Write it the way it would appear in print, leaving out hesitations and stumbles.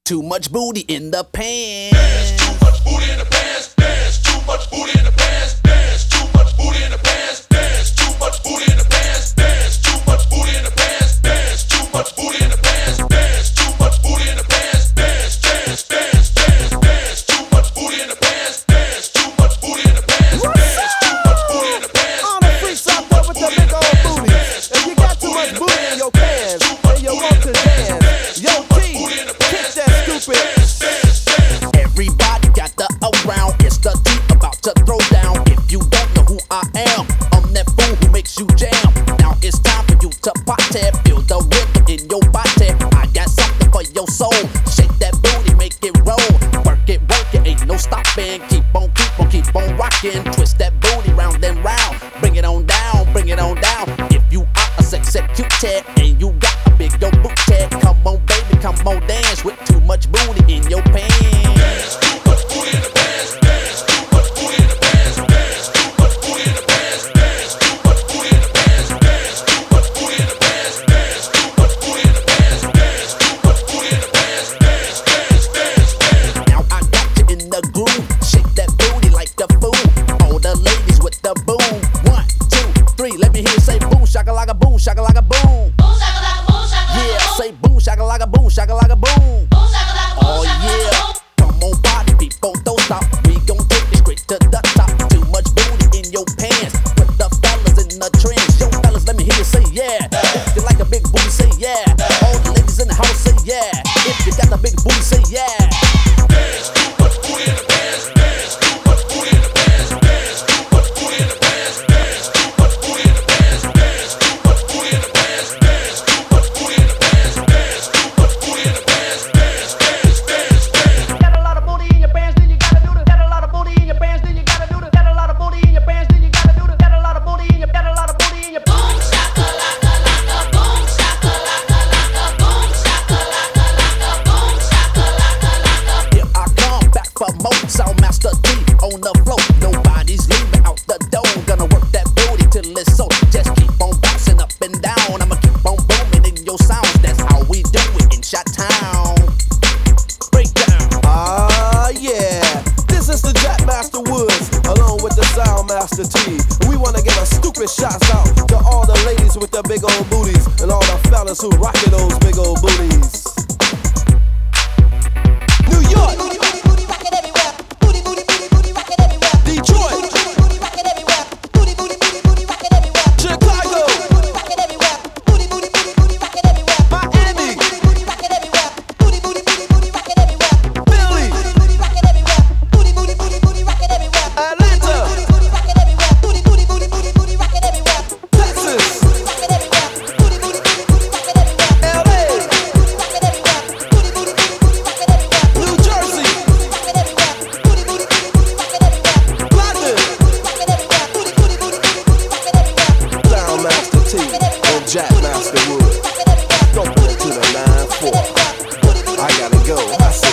too much booty in the pants. Dance, too much booty in the pants. Dance, too much booty in the pants. Dance, too much booty in the pants. Dance, too much booty in the pants. Dance, too much booty in the pants. Dance, too much booty in the pants. Dance, too much booty in the pants. Dance, dance, dance, dance, dance, too much booty in the pants. Dance, too much booty in the pants. Dance, too much booty in the pants. All the freaks out there with the big old booties. If you got too much booty in your pants and you want to dance, yo T, kick that stupid. Everybody got the around. It's the T about to throw down. If you don't know who I am, I'm that fool who makes you jam. Now it's time for you to party. Feel the rhythm in your body. I got something for your soul. Shake that booty, make it roll. Work it, ain't no stopping. Keep on rocking. Twist that booty round and round. Bring it on down, bring it on down. If you are a sexy cutie and you got a big old booty, come on baby, come on dance with too much booty in your pants. Dance, too much booty in the pants. Dance, too much booty in the pants. Dance, too much booty in the pants. Dance, too much booty in the pants. Dance, too much booty in the pants. Dance, too much booty in the pants. Dance, too much booty in the pants. Dance, dance, dance, dance. Now I got you in the groove. Shake that booty like the fool. All the ladies with the boom. 1, 2, 3. Let me hear you say boom, shakalaka boom, shakalaka boom. Boom shakalaka boom shakalaka Yeah, boom. say boom, shakalaka boom, shakalaka boom. Boom shakalaka boom Oh shakalaka yeah, boom. come on party people, don't stop. We gon' take it straight to the top. Too much booty in your pants. Put the fellas in the trance. Yo fellas, let me hear you say yeah. If you like a big booty, say yeah. All the ladies in the house say yeah. If you got a big booty, say yeah. Dance, too much booty in the pants. Dance, too much booty in the pants. Dance, too much booty in the pants. Dance, too much booty in the pants. Dance, too much booty in the pants. Dance, too much booty in the pants. Dance, too much booty in the pants. Dance, dance, dance, dance. Got a lot of booty in your pants, then you gotta do the. Got a lot of booty in your pants, then you gotta do the. Got a lot of booty in your pants, then you gotta do the. Got a lot of booty in your. Got a lot of booty in your. Boom shakalaka laka boom shakalaka laka boom shakalaka laka boom shakalaka laka. Here I come back for more. Soundmaster D on the floor. Nobody's leaving out the door. Gonna work that booty till it's so. Just keep on bouncing up and down. I'ma keep on booming in your sounds. That's how we do it in Chi-Town. Break down. Ah, yeah. This is the Jackmaster Woods, along with the Soundmaster T. We wanna give a stupid shouts out to all the ladies with the big old booties and all the fellas who rockin' those big old booties. New York, Booty, booty, booty, rock it everywhere. Booty, booty, booty, booty, rock it everywhere. Detroit, Booty, booty, booty, rock it everywhere. Booty, booty, booty, booty, rock it everywhere. Chicago, Booty, booty, rock it everywhere. Booty, booty, booty, booty, rock it everywhere. Miami, Booty, booty, rock it everywhere. Booty, booty, booty, booty, rock it everywhere. Philly, Booty, booty, rock it everywhere. Booty, booty, booty, booty, rock it everywhere. Atlanta, Booty, booty, rock it everywhere. Booty, booty, booty, booty, booty, rock it everywhere. Texas, Booty, rock it everywhere. Booty, booty, booty, booty, rock it everywhere. LA, Booty, rock it everywhere. Booty, booty, booty, booty, rock it everywhere. New Jersey, Rock it everywhere. Booty, booty, booty, booty, rock it everywhere. London, Rock it everywhere. Booty, booty, booty, booty, booty, rock it everywhere. Soundmaster T and Jackmaster Woods. Rock it everywhere. Don't put it to the 9-4. Booty, booty, I gotta go. I